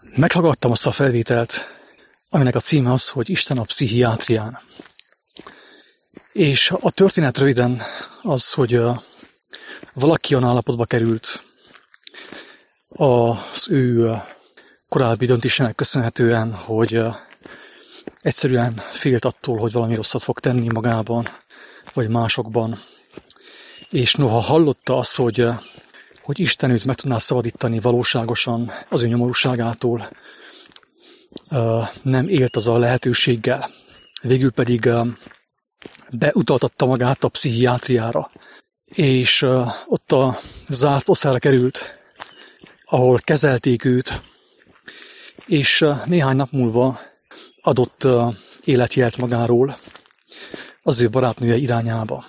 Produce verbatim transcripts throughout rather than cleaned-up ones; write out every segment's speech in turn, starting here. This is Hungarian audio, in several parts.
Meghallgattam azt a felvételt, aminek a címe az, hogy Isten a pszichiátrián. És a történet röviden az, hogy valaki olyan állapotba került az ő korábbi döntésének köszönhetően, hogy egyszerűen félt attól, hogy valami rosszat fog tenni magában, vagy másokban. És noha hallotta azt, hogy, hogy Isten őt meg tudná szabadítani valóságosan az ő nyomorúságától, nem élt az a lehetőséggel. Végül pedig beutaltatta magát a pszichiátriára, és ott a zárt osztályra került, ahol kezelték őt, és néhány nap múlva adott életjelt magáról az ő barátnője irányába.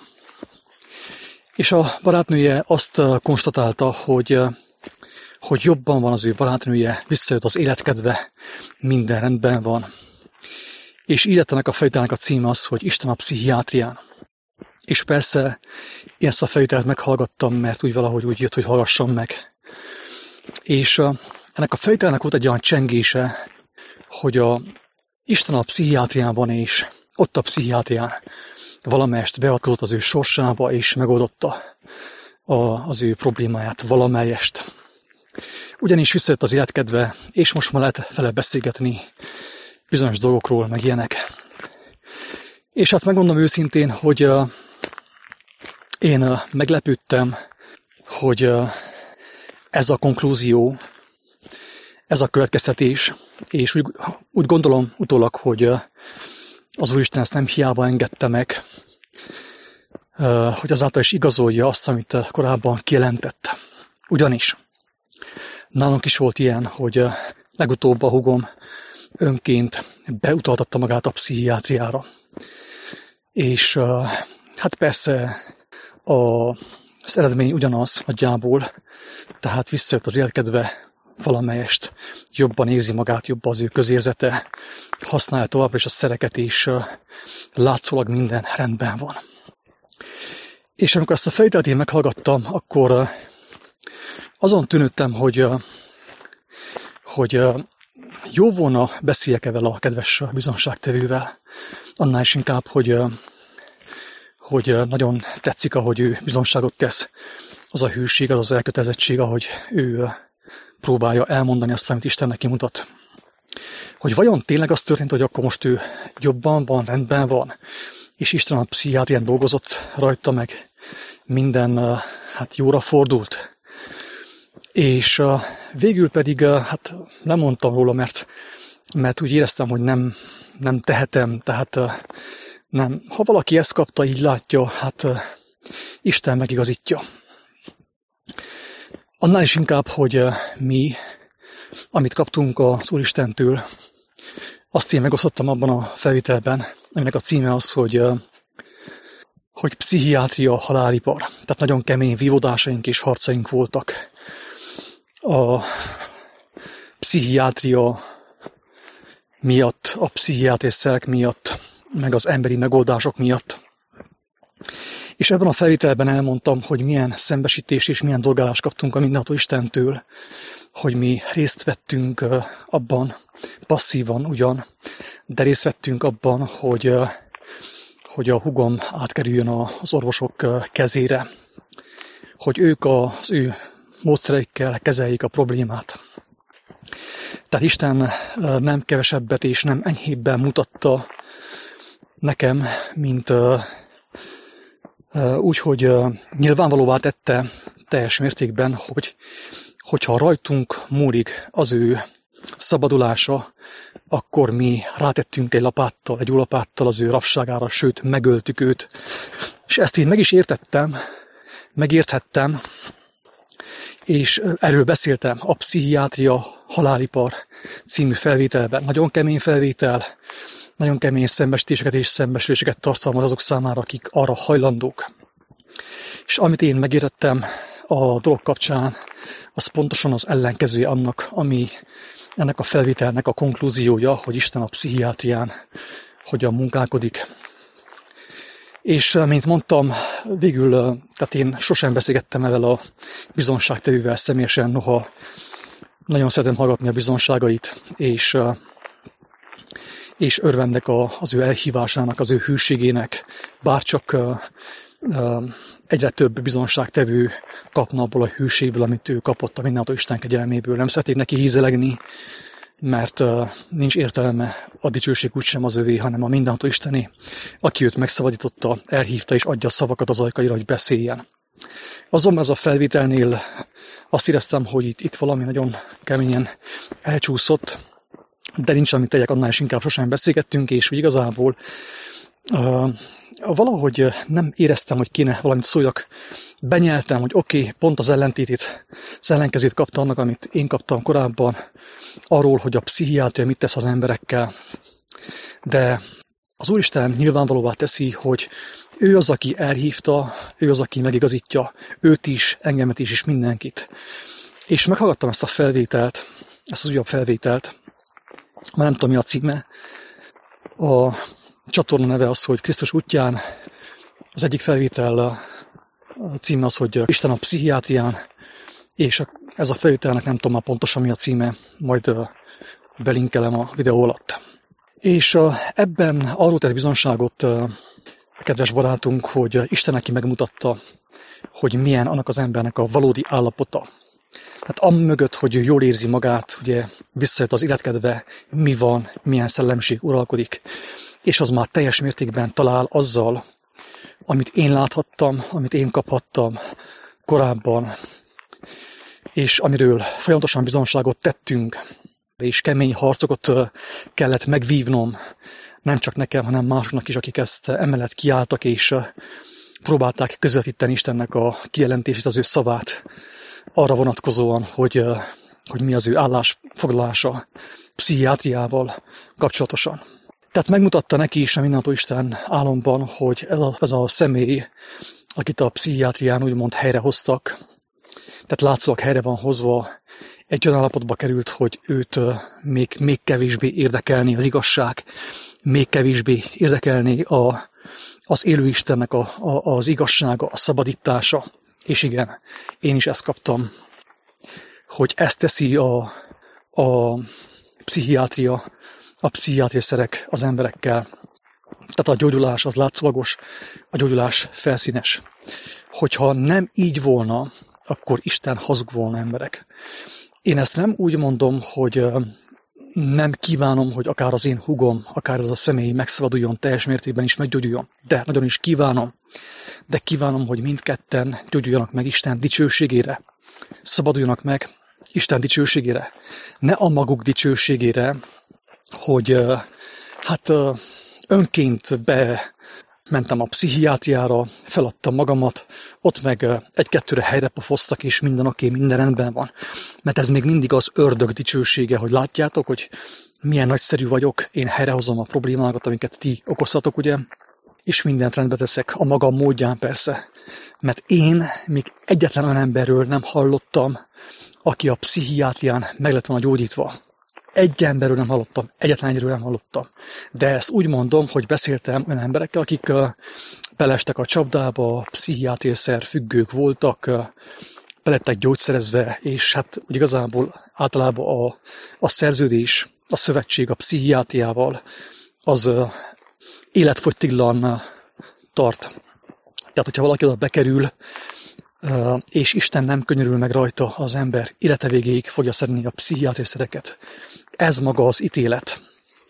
És a barátnője azt konstatálta, hogy, hogy jobban van az ő barátnője, visszajött az életkedve, minden rendben van. És így lett ennek a fejtelnek a címe az, hogy Isten a pszichiátrián. És persze én ezt a fejtelt meghallgattam, mert úgy valahogy úgy jött, hogy hallgassam meg. És ennek a fejtelnek volt egy olyan csengése, hogy a Isten a pszichiátrián van, és ott a pszichiátrián valamelyest beavatkozott az ő sorsába, és megoldotta a, az ő problémáját valamelyest. Ugyanis visszajött az életkedve, és most már lehet vele beszélgetni bizonyos dolgokról, meg ilyenek. És hát megmondom őszintén, hogy uh, én uh, meglepődtem, hogy uh, ez a konklúzió, ez a következtetés, és úgy, úgy gondolom utólag, hogy uh, az Úristen ezt nem hiába engedte meg, uh, hogy azáltal is igazolja azt, amit uh, korábban kijelentett. Ugyanis nálunk is volt ilyen, hogy uh, legutóbb a húgom önként beutaltatta magát a pszichiátriára. És uh, hát persze a, az eredmény ugyanaz nagyjából, tehát visszajött az életkedve valamelyest, jobban érzi magát, jobban az ő közérzete, használja továbbra is a szereket, és uh, látszólag minden rendben van. És amikor ezt a fejtelt én meghallgattam, akkor uh, azon tűnődtem, hogy, uh, hogy uh, jó volna beszéljek-e vele a kedves bizonságtevővel, annál is inkább, hogy, hogy nagyon tetszik, ahogy ő bizonságot tesz, az a hűség, az az elkötelezettség, ahogy ő próbálja elmondani azt, amit Isten neki mutat. Hogy vajon tényleg az történt, hogy akkor most ő jobban van, rendben van, és Isten a pszichiátrián dolgozott rajta, meg minden hát jóra fordult. És uh, végül pedig uh, hát nem mondtam róla, mert, mert úgy éreztem, hogy nem, nem tehetem, tehát uh, nem. Ha valaki ezt kapta, így látja, hát uh, Isten megigazítja. Annál is inkább, hogy uh, mi, amit kaptunk az Úristentől, azt én megosztottam abban a felvételben, aminek a címe az, hogy, uh, hogy pszichiátria halálipar. Tehát nagyon kemény vívódásaink és harcaink voltak a pszichiátria miatt, a pszichiátriai szerek miatt, meg az emberi megoldások miatt. És ebben a felvételben elmondtam, hogy milyen szembesítés és milyen dolgálást kaptunk a mindenható Istentől, hogy mi részt vettünk abban, passzívan ugyan, de részt vettünk abban, hogy, hogy a húgom átkerüljön az orvosok kezére, hogy ők az ő módszereikkel kezeljék a problémát. Tehát Isten nem kevesebbet és nem enyhébben mutatta nekem, mint uh, uh, úgy, hogy uh, nyilvánvalóvá tette teljes mértékben, hogy hogyha rajtunk múlik az ő szabadulása, akkor mi rátettünk egy lapáttal, egy lapáttal az ő rabságára, sőt, megöltük őt. És ezt én meg is értettem, megérthettem, és erről beszéltem a Pszichiátria halálipar című felvételben. Nagyon kemény felvétel, nagyon kemény szembesítéseket és szembesüléseket tartalmaz azok számára, akik arra hajlandók. És amit én megértettem a dolog kapcsán, az pontosan az ellenkezője annak, ami ennek a felvételnek a konklúziója, hogy Isten a pszichiátrián hogyan munkálkodik. És mint mondtam, végül, tehát én sosem beszélgettem ezzel a bizonságtevővel személyesen, noha nagyon szeretem hallgatni a bizonságait, és, és örvendek az ő elhívásának, az ő hűségének, bárcsak egyre több bizonságtevő kapna abból a hűségből, amit ő kapott a mindenható Isten kegyelméből. Nem szeretnék neki hízelegni, mert nincs értelme, a dicsőség úgysem az övé, hanem a mindenható Istené, aki őt megszabadította, elhívta és adja a szavakat az ajkaira, hogy beszéljen. Azonban ez a felvételnél azt éreztem, hogy itt, itt valami nagyon keményen elcsúszott, de nincs amit tegyek, annál is inkább sosem beszélgettünk, és úgy igazából uh, valahogy nem éreztem, hogy kéne valamit szóljak. Benyeltem, hogy oké, okay, pont az ellentétét, az ellenkezőt kapta annak, amit én kaptam korábban, arról, hogy a pszichiátria mit tesz az emberekkel. De az Úristen nyilvánvalóvá teszi, hogy ő az, aki elhívta, ő az, aki megigazítja, őt is, engemet is, és mindenkit. És meghallgattam ezt a felvételt, ezt az újabb felvételt, már nem tudom, mi a címe. A csatorna neve az, hogy Krisztus útján. Az egyik felvétel a címe az, hogy Isten a pszichiátrián, és ez a felvételnek nem tudom már pontosan mi a címe, majd belinkelem a videó alatt. És ebben arról tett bizonságot a kedves barátunk, hogy Isten neki megmutatta, hogy milyen annak az embernek a valódi állapota. Hát amögött, hogy jól érzi magát, ugye visszajött az életkedve, mi van, milyen szellemiség uralkodik, és az már teljes mértékben talál azzal, amit én láthattam, amit én kaphattam korábban, és amiről folyamatosan bizonságot tettünk, és kemény harcokat kellett megvívnom, nem csak nekem, hanem másoknak is, akik ezt emellett kiálltak, és próbálták közvetíteni Istennek a kijelentését, az ő szavát, arra vonatkozóan, hogy, hogy mi az ő állásfoglalása pszichiátriával kapcsolatosan. Tehát megmutatta neki is a mindenható Isten álomban, hogy ez a, ez a személy, akit a pszichiátrián úgymond helyrehoztak, tehát látszólag helyre van hozva, egy olyan állapotba került, hogy őt még, még kevésbé érdekelni az igazság, még kevésbé érdekelni a, az élő Istennek a, a, az igazsága, a szabadítása. És igen, én is ezt kaptam, hogy ezt teszi a, a pszichiátria, a pszichiátria szerek az emberekkel. Tehát a gyógyulás az látszólagos, a gyógyulás felszínes. Hogyha nem így volna, akkor Isten hazug volna, emberek. Én ezt nem úgy mondom, hogy nem kívánom, hogy akár az én hugom, akár ez a személy megszabaduljon, teljes mértékben is meggyógyuljon. De nagyon is kívánom. De kívánom, hogy mindketten gyógyuljanak meg Isten dicsőségére. Szabaduljanak meg Isten dicsőségére. Ne a maguk dicsőségére, hogy hát önként bementem a pszichiátriára, feladtam magamat, ott meg egy-kettőre helyre pofoztak, és minden oké, minden rendben van. Mert ez még mindig az ördög dicsősége, hogy látjátok, hogy milyen nagyszerű vagyok, én helyrehozom a problémákat, amiket ti okoztatok, ugye, és mindent rendbe teszek, a magam módján persze. Mert én még egyetlen olyan emberről nem hallottam, aki a pszichiátrián meg lett volna gyógyítva. Egy emberről nem hallottam, egyetlen egyről nem hallottam. De ezt úgy mondom, hogy beszéltem olyan emberekkel, akik belestek a csapdába, pszichiátriászer függők voltak, belettek gyógyszerezve, és hát úgy igazából általában a, a szerződés, a szövetség a pszichiátriával az életfogytiglan tart. Tehát, hogyha valaki oda bekerül, és Isten nem könyörül meg rajta, az ember élete végéig fogja szedni a pszichiátriaszereket. Ez maga az ítélet.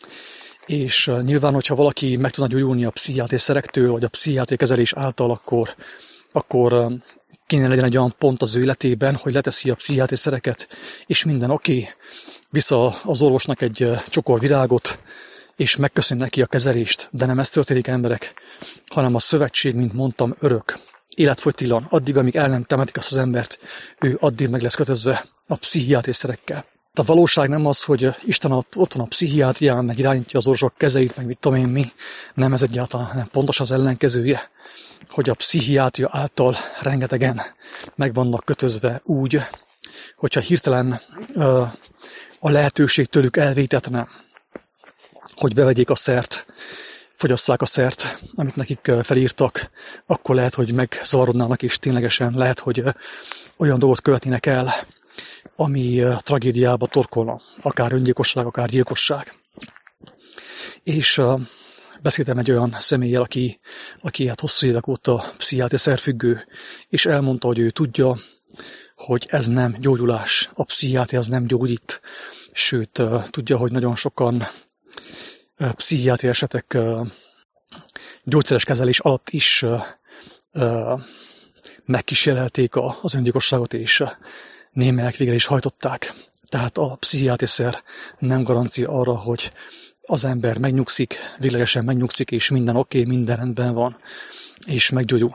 És nyilván, hogyha valaki meg tudna gyógyulni a pszichiátriaszerektől, vagy a pszichiátria kezelés által, akkor, akkor kéne legyen egy olyan pont az ő életében, hogy leteszi a pszichiátriaszereket, és minden oké, okay, vissza az orvosnak egy csokor virágot, és megköszön neki a kezelést, de nem ez történik, emberek, hanem a szövetség, mint mondtam, örök. Életfogytiglan, addig, amíg el nem temetik azt az embert, ő addig meg lesz kötözve a pszichiátriaszerekkel. A valóság nem az, hogy Isten ott van a pszichiátrián, meg irányítja az orvosok kezeit, meg mit tudom én mi. Nem ez egyáltalán, hanem pontos az ellenkezője, hogy a pszichiátria által rengetegen meg vannak kötözve úgy, hogyha hirtelen uh, a lehetőség tőlük elvétetne, hogy bevegyék a szert, fogyasszák a szert, amit nekik felírtak, akkor lehet, hogy megzavarodnának, és ténylegesen lehet, hogy olyan dolgot követnének el, ami tragédiába torkolna, akár öngyilkosság, akár gyilkosság. És uh, beszéltem egy olyan személlyel, aki, aki hát hosszú évek óta pszichiátria szerfüggő, és elmondta, hogy ő tudja, hogy ez nem gyógyulás, a pszichiátria az nem gyógyít, sőt, uh, tudja, hogy nagyon sokan uh, pszichiátria esetek uh, gyógyszeres kezelés alatt is uh, uh, megkísérelték az öngyilkosságot, és uh, némelyek végre is hajtották. Tehát a pszichiátriszer nem garancia arra, hogy az ember megnyugszik, véglegesen megnyugszik, és minden oké, okay, minden rendben van, és meggyógyul.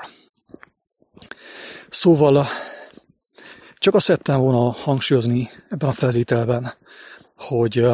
Szóval csak azt szerettem volna hangsúlyozni ebben a felvételben, hogy,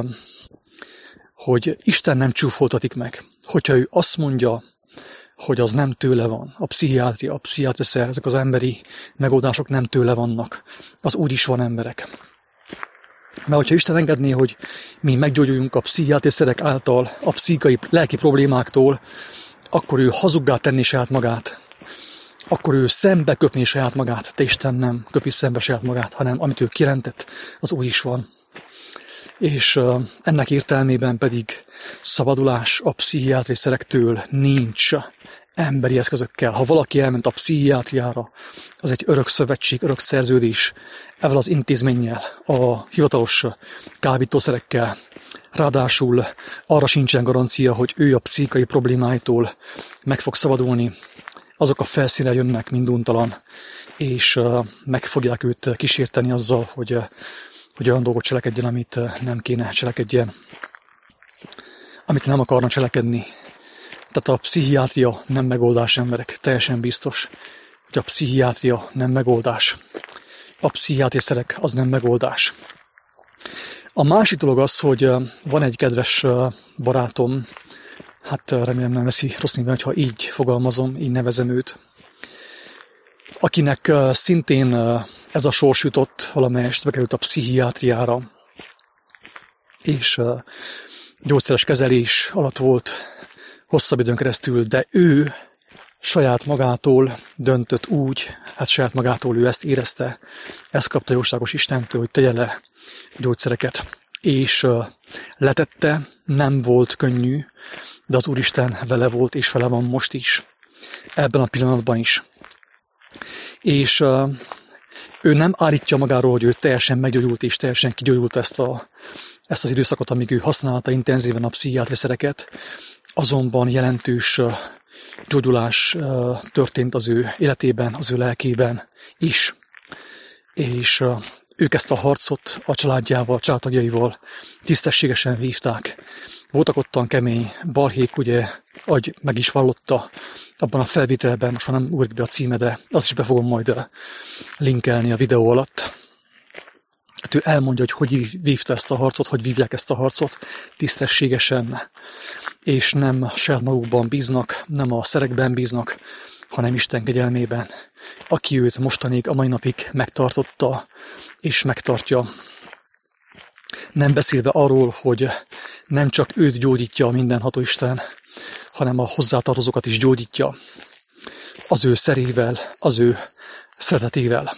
hogy Isten nem csúfoltatik meg. Hogyha ő azt mondja, hogy az nem tőle van, a pszichiátria, a pszichiátriszer, ezek az emberi megoldások nem tőle vannak, az úgy is van emberek. Mert hogyha Isten engedné, hogy mi meggyógyuljunk a pszichiátriszerek által, a pszichikai, lelki problémáktól, akkor ő hazuggá tenné saját magát. Akkor ő szembe köpné saját magát. Te Isten nem köpi szembe saját magát, hanem amit ő kijelentett, az úgy is van. És uh, ennek értelmében pedig szabadulás a pszichiátriszerektől nincs emberi eszközökkel. Ha valaki elment a pszichiátriára, az egy örök szövetség, örök szerződés ezzel az intézménnyel, a hivatalos kábítószerekkel. Ráadásul arra sincsen garancia, hogy ő a pszichikai problémáitól meg fog szabadulni. Azok a felszínre jönnek minduntalan, és uh, meg fogják őt kísérteni azzal, hogy, uh, hogy olyan dolgot cselekedjen, amit uh, nem kéne cselekedjen. Amit nem akarna cselekedni. Tehát a pszichiátria nem megoldás, emberek. Teljesen biztos, hogy a pszichiátria nem megoldás. A pszichiátriszerek az nem megoldás. A másik dolog az, hogy van egy kedves barátom, hát remélem nem veszi rossz néven, ha így fogalmazom, így nevezem őt, akinek szintén ez a sors jutott, valamelyest bekerült a pszichiátriára, és gyógyszeres kezelés alatt volt hosszabb időn keresztül, de ő saját magától döntött úgy, hát saját magától ő ezt érezte, ezt kapta jóságos Istentől, hogy tegye le gyógyszereket. És uh, letette, nem volt könnyű, de az Úristen vele volt, és vele van most is, ebben a pillanatban is. És uh, ő nem állítja magáról, hogy ő teljesen meggyógyult, és teljesen kigyógyult ezt, a, ezt az időszakot, amíg ő használta intenzíven a pszichiátriszereket, azonban jelentős uh, gyógyulás uh, történt az ő életében, az ő lelkében is. És uh, ők ezt a harcot a családjával, a családtagjaival tisztességesen vívták. Voltak ottan kemény balhék, ugye, ahogy meg is vallotta abban a felvételben, most már nem ugrik be a címe, de azt is be fogom majd linkelni a videó alatt. Hát ő elmondja, hogy hogy vívta ezt a harcot, hogy vívják ezt a harcot tisztességesen, és nem saját magukban bíznak, nem a szerekben bíznak, hanem Isten kegyelmében, aki őt mostanig, a mai napig megtartotta, és megtartja. Nem beszélve arról, hogy nem csak őt gyógyítja a mindenható Isten, hanem a hozzátartozókat is gyógyítja az ő szerével, az ő szeretetével.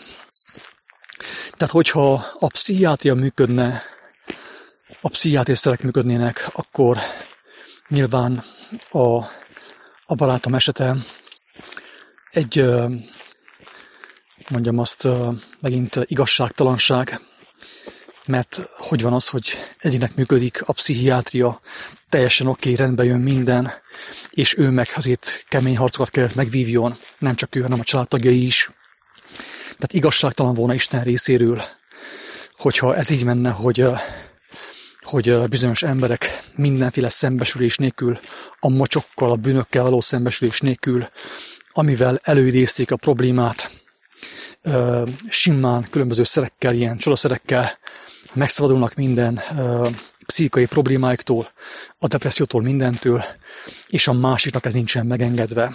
Tehát, hogyha a pszichiátria működne, a pszichiátriszerek működnének, akkor nyilván a, a barátom esete egy, mondjam azt, megint igazságtalanság, mert hogy van az, hogy egyének működik a pszichiátria, teljesen oké, okay, rendben jön minden, és ő meg azért kemény harcokat kellett megvívjon, nem csak ő, hanem a családtagjai is. Tehát igazságtalan volna Isten részéről, hogyha ez így menne, hogy, hogy bizonyos emberek mindenféle szembesülés nélkül, a mocsokkal, a bűnökkel való szembesülés nélkül, amivel előidézték a problémát, simán különböző szerekkel, ilyen csodaszerekkel megszabadulnak minden pszichikai problémáiktól, a depressziótól, mindentől, és a másiknak ez nincsen megengedve.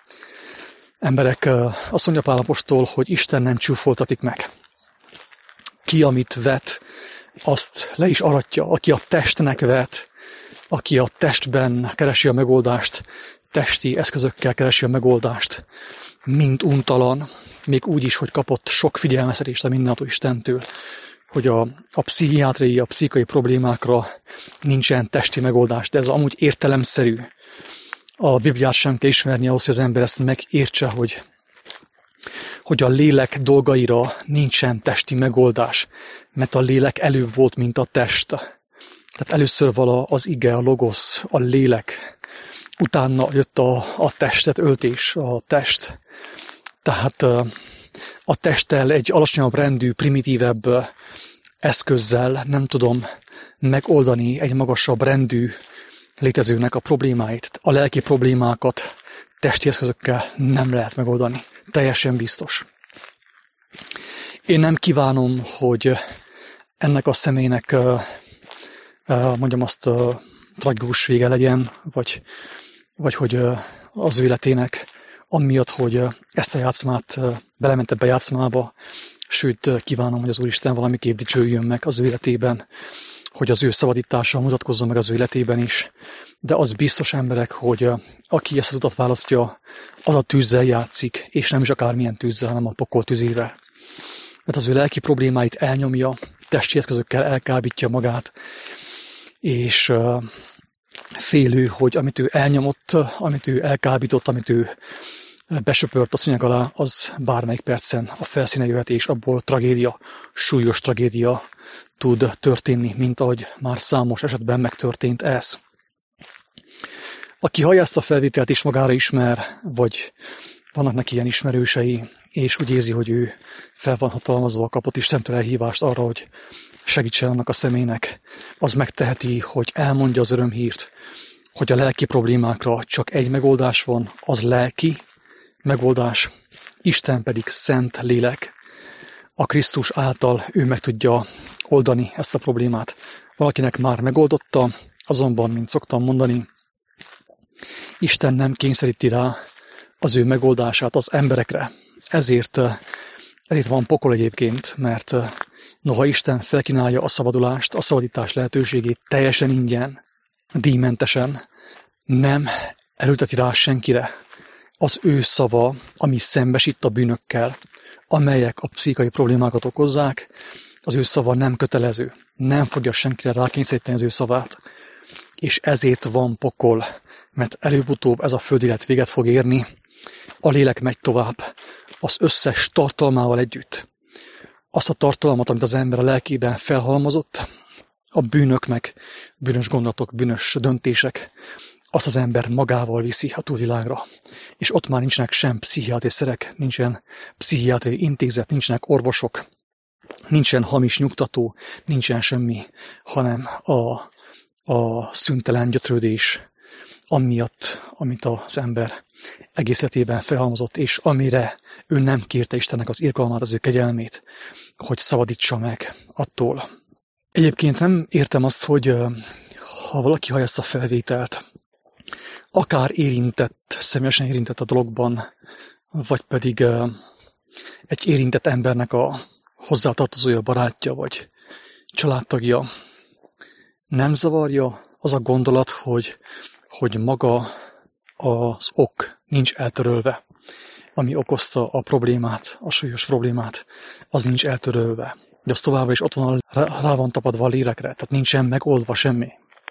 Emberek, azt mondja Pál apostol, hogy Isten nem csúfoltatik meg. Ki, amit vet, azt le is aratja. Aki a testnek vet, aki a testben keresi a megoldást, testi eszközökkel keresi a megoldást, mint untalan, még úgy is, hogy kapott sok figyelmeztetést a mindenható Istentől, hogy a, a pszichiátriai, a pszichikai problémákra nincsen testi megoldás, de ez amúgy értelemszerű. A Bibliát sem kell ismerni ahhoz, hogy az ember ezt megértse, hogy, hogy a lélek dolgaira nincsen testi megoldás, mert a lélek előbb volt, mint a test. Tehát először vala az ige, a logosz, a lélek, utána jött a, a testet öltés, a test. Tehát a testtel egy alacsonyabb rendű, primitívebb eszközzel nem tudom megoldani egy magasabb rendű létezőnek a problémáit. A lelki problémákat testi eszközökkel nem lehet megoldani. Teljesen biztos. Én nem kívánom, hogy ennek a személynek, mondjam azt, tragikus vége legyen, vagy, vagy hogy az ő életének amiatt, hogy ezt a játszmát belement ebbe a játszmába, sőt, kívánom, hogy az Úristen valamiképp dicsőjön meg az ő életében, hogy az ő szabadítása mutatkozzon meg az ő életében is. De az biztos, emberek, hogy aki ezt az utat választja, az a tűzzel játszik, és nem is akármilyen tűzzel, hanem a pokol tűzével. Mert az ő lelki problémáit elnyomja, testi eszközökkel elkábítja magát, és félő, hogy amit ő elnyomott, amit ő elkábított, amit ő besöpört a szúnyog alá, az bármelyik percen a felszíne jöhet, és abból tragédia, súlyos tragédia tud történni, mint ahogy már számos esetben megtörtént ez. Aki hallja ezt a felvételt és magára ismer, vagy vannak neki ilyen ismerősei, és úgy érzi, hogy ő fel van hatalmazva, kapott Istentől elhívást arra, hogy segítsen annak a személynek, az megteheti, hogy elmondja az örömhírt, hogy a lelki problémákra csak egy megoldás van, az lelki megoldás, Isten pedig szent lélek. A Krisztus által ő meg tudja oldani ezt a problémát. Valakinek már megoldotta, azonban, mint szoktam mondani, Isten nem kényszeríti rá az ő megoldását az emberekre. Ezért, ezért van pokol egyébként, mert noha Isten felkínálja a szabadulást, a szabadítás lehetőségét teljesen ingyen, díjmentesen, nem erőlteti rá senkire az ő szava, ami szembesít a bűnökkel, amelyek a pszichikai problémákat okozzák, az ő szava nem kötelező, nem fogja senkire rákényszeríteni az ő szavát, és ezért van pokol, mert előbb-utóbb ez a földi élet véget fog érni, a lélek megy tovább, az összes tartalmával együtt. Azt a tartalmat, amit az ember a lelkében felhalmozott, a bűnök meg bűnös gondolatok, bűnös döntések, azt az ember magával viszi a túlvilágra. És ott már nincsenek sem pszichiátriai szerek, nincsen pszichiátriai intézet, nincsenek orvosok, nincsen hamis nyugtató, nincsen semmi, hanem a, a szüntelen gyötrődés, amiatt, amit az ember egész életében felhalmozott, és amire ő nem kérte Istennek az irgalmát, az ő kegyelmét, hogy szabadítsa meg attól. Egyébként nem értem azt, hogy ha valaki hallja ezt a felvételt, akár érintett, személyesen érintett a dologban, vagy pedig egy érintett embernek a hozzátartozója, barátja, vagy családtagja, nem zavarja az a gondolat, hogy, hogy maga az ok nincs eltörölve, ami okozta a problémát, a súlyos problémát, az nincs eltörölve. De az továbbra is ott van, rá van tapadva a lélekre, tehát nincsen megoldva semmi.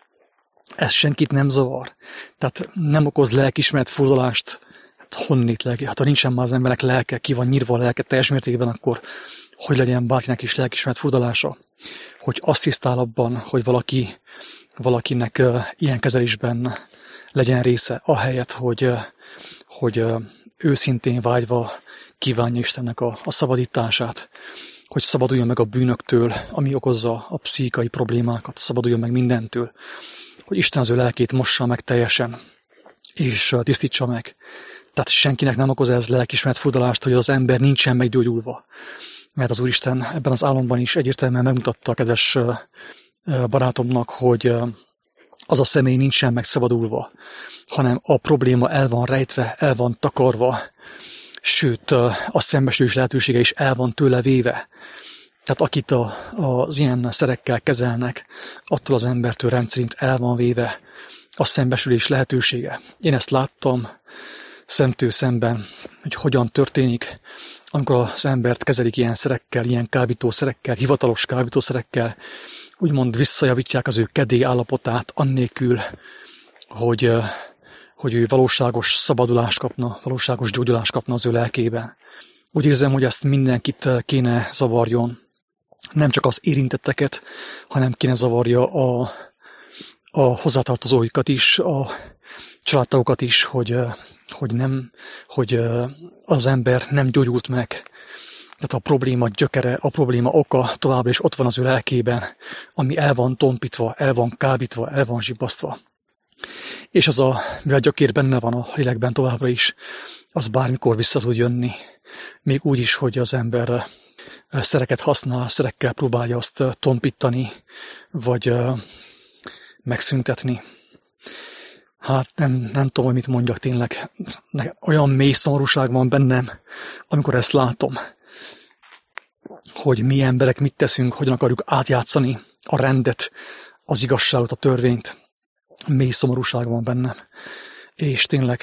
Ez senkit nem zavar. Tehát nem okoz lelkiismeret furdalást. Hát honnét lelki? Hát ha nincsen már az embernek lelke, ki van nyírva a lelke teljes mértékben, akkor hogy legyen bárkinek is lelkiismeret furdalása? Hogy azt hisztál abban, hogy valaki, valakinek uh, ilyen kezelésben legyen része, ahelyett, hogy, uh, hogy uh, őszintén vágyva kívánja Istennek a, a szabadítását, hogy szabaduljon meg a bűnöktől, ami okozza a pszichikai problémákat, szabaduljon meg mindentől, hogy Isten az ő lelkét mossa meg teljesen, és uh, tisztítsa meg. Tehát senkinek nem okoz ez lelkiismeret furdalást, hogy az ember nincsen meggyógyulva. Mert az Úristen ebben az álomban is egyértelműen megmutatta a kedves uh, barátomnak, hogy uh, az a személy nincsen megszabadulva, hanem a probléma el van rejtve, el van takarva, sőt, a szembesülés lehetősége is el van tőle véve. Tehát akit a, az ilyen szerekkel kezelnek, attól az embertől rendszerint el van véve a szembesülés lehetősége. Én ezt láttam szemtől szemben, hogy hogyan történik, amikor az embert kezelik ilyen szerekkel, ilyen kábítószerekkel, hivatalos kábítószerekkel, úgymond visszajavítják az ő kedély állapotát annélkül, hogy, hogy ő valóságos szabadulást kapna, valóságos gyógyulást kapna az ő lelkében. Úgy érzem, hogy ezt mindenkit kéne zavarjon, nem csak az érintetteket, hanem kéne zavarja a, a hozzátartozóikat is, a családtagokat is, hogy, hogy, nem, hogy az ember nem gyógyult meg. Tehát a probléma gyökere, a probléma oka továbbra is ott van az ő lelkében, ami el van tompítva, el van kábítva, el van zsibbasztva. És az a, mivel gyökér benne van a lélekben továbbra is, az bármikor vissza tud jönni. Még úgy is, hogy az ember szereket használ, szerekkel próbálja azt tompítani, vagy megszüntetni. Hát nem, nem tudom, hogy mit mondjak tényleg. Olyan mély szomorúság van bennem, amikor ezt látom, hogy mi emberek mit teszünk, hogyan akarjuk átjátszani a rendet, az igazságot, a törvényt. Mély szomorúság van bennem. És tényleg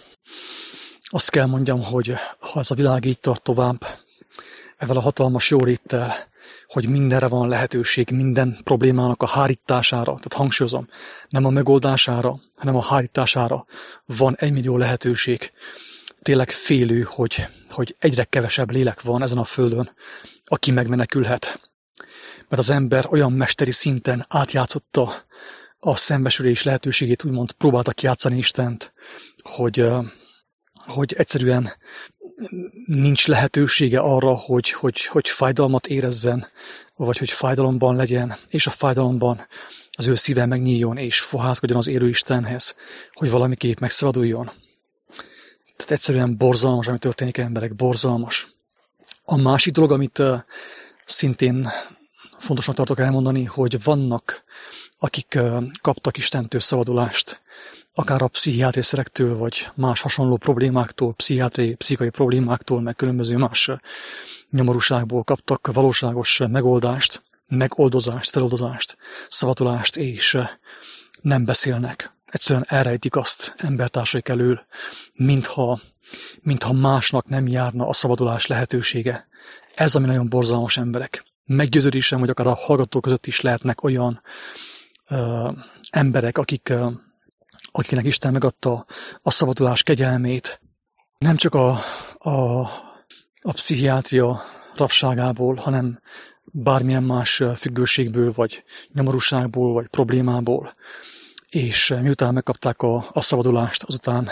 azt kell mondjam, hogy ha ez a világ így tart tovább, ezzel a hatalmas jóléttel, hogy mindenre van lehetőség, minden problémának a hárítására, tehát hangsúlyozom, nem a megoldására, hanem a hárítására van egymillió lehetőség. Tényleg félő, hogy, hogy egyre kevesebb lélek van ezen a földön, aki megmenekülhet. Mert az ember olyan mesteri szinten átjátszotta a szembesülés lehetőségét, úgymond próbálta kijátszani Istent, hogy, hogy egyszerűen nincs lehetősége arra, hogy, hogy, hogy fájdalmat érezzen, vagy hogy fájdalomban legyen, és a fájdalomban az ő szíve megnyíljon, és fohászkodjon az élő Istenhez, hogy valamiképp megszabaduljon. Tehát egyszerűen borzalmas, ami történik emberek, borzalmas. A másik dolog, amit uh, szintén fontosnak tartok elmondani, hogy vannak, akik uh, kaptak Istentől szabadulást, akár a pszichiátriai szerektől, vagy más hasonló problémáktól, pszichiátriai, pszichikai problémáktól, meg különböző más nyomorúságból kaptak valóságos megoldást, megoldozást, feloldozást, szabadulást, és nem beszélnek. Egyszerűen elrejtik azt embertársaik elől, mintha, mintha másnak nem járna a szabadulás lehetősége. Ez, ami nagyon borzalmas emberek. Meggyőződésem, hogy akár a hallgatók között is lehetnek olyan ö, emberek, akik ö, akinek Isten megadta a szabadulás kegyelmét, nem csak a, a, a pszichiátria rabságából, hanem bármilyen más függőségből, vagy nyomorúságból, vagy problémából. És miután megkapták a, a szabadulást, azután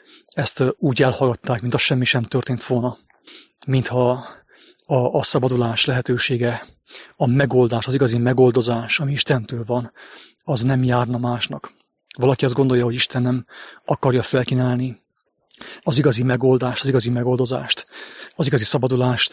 ezt úgy elhallgatták, mint a semmi sem történt volna. Mintha a, a szabadulás lehetősége, a megoldás, az igazi megoldozás, ami Istentől van, az nem járna másnak. Valaki azt gondolja, hogy Isten nem akarja felkínálni az igazi megoldást, az igazi megoldozást, az igazi szabadulást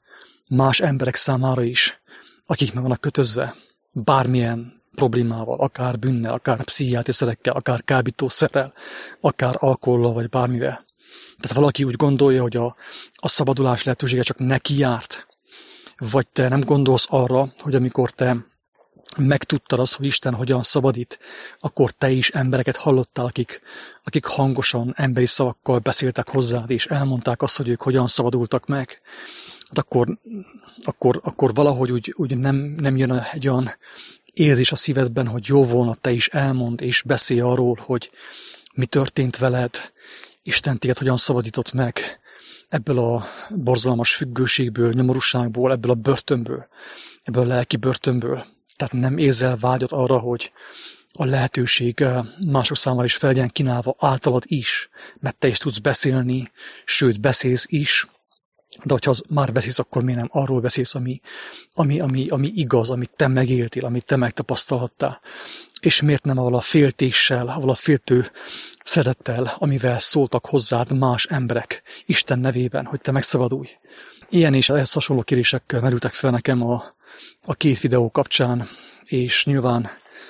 más emberek számára is, akik meg vannak kötözve bármilyen problémával, akár bűnnel, akár pszichiátriai szerekkel, akár kábítószerrel, akár alkohollal, vagy bármivel. Tehát valaki úgy gondolja, hogy a, a szabadulás lehetősége csak neki járt, vagy te nem gondolsz arra, hogy amikor te megtudtad azt, hogy Isten hogyan szabadít, akkor te is embereket hallottál, akik, akik hangosan, emberi szavakkal beszéltek hozzád, és elmondták azt, hogy ők hogyan szabadultak meg. Hát akkor, akkor, akkor valahogy úgy, úgy nem, nem jön egy olyan érzés a szívedben, hogy jó volna, te is elmond, és beszélj arról, hogy mi történt veled, Isten téged hogyan szabadított meg ebből a borzalmas függőségből, nyomorúságból, ebből a börtönből, ebből a lelki börtönből. Tehát nem érzel vágyat arra, hogy a lehetőség mások számára is fel legyen kínálva általad is, mert te is tudsz beszélni, sőt beszélsz is, de hogyha már beszélsz, akkor miért nem arról beszélsz, ami, ami, ami, ami igaz, amit te megéltél, amit te megtapasztalhattál. És miért nem avval a féltéssel, avval a féltő szeretettel, amivel szóltak hozzád más emberek Isten nevében, hogy te megszabadulj. Ilyen és ehhez hasonló kérések merültek fel nekem a, a két videó kapcsán, és nyilván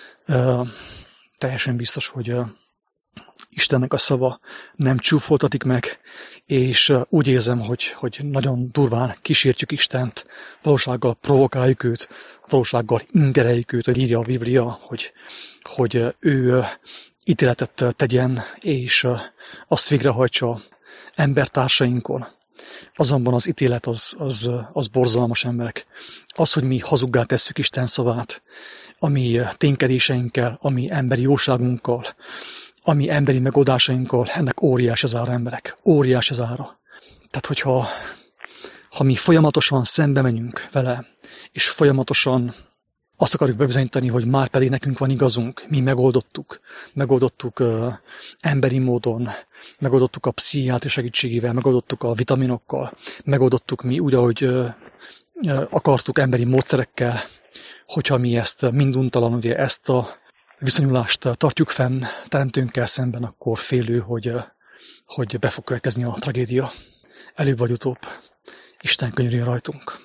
uh, teljesen biztos, hogy uh, Istennek a szava nem csúfoltatik meg, és uh, úgy érzem, hogy, hogy nagyon durván kísértjük Istent, valósággal provokáljuk őt, valósággal ingereljük őt, hogy írja a Biblia, hogy, hogy uh, ő uh, ítéletet tegyen, és uh, azt végrehajtsa, embertársainkon. Azonban az ítélet az, az, az borzalmas, emberek. Az, hogy mi hazuggá tesszük Isten szavát, a mi ténykedéseinkkel, a mi emberi jóságunkkal, a mi emberi megoldásainkkal, ennek óriás az ára, emberek. Óriás az ára. Tehát, hogyha ha mi folyamatosan szembe menjünk vele, és folyamatosan azt akarjuk bebizonyítani, hogy már pedig nekünk van igazunk, mi megoldottuk, megoldottuk uh, emberi módon, megoldottuk a pszichiátri segítségével, megoldottuk a vitaminokkal, megoldottuk mi úgy, ahogy uh, uh, akartuk emberi módszerekkel, hogyha mi ezt minduntalan, ugye ezt a viszonyulást tartjuk fenn teremtőnkkel szemben, akkor félő, hogy, uh, hogy be fog következni a tragédia. Előbb vagy utóbb. Isten könyörüljön rajtunk.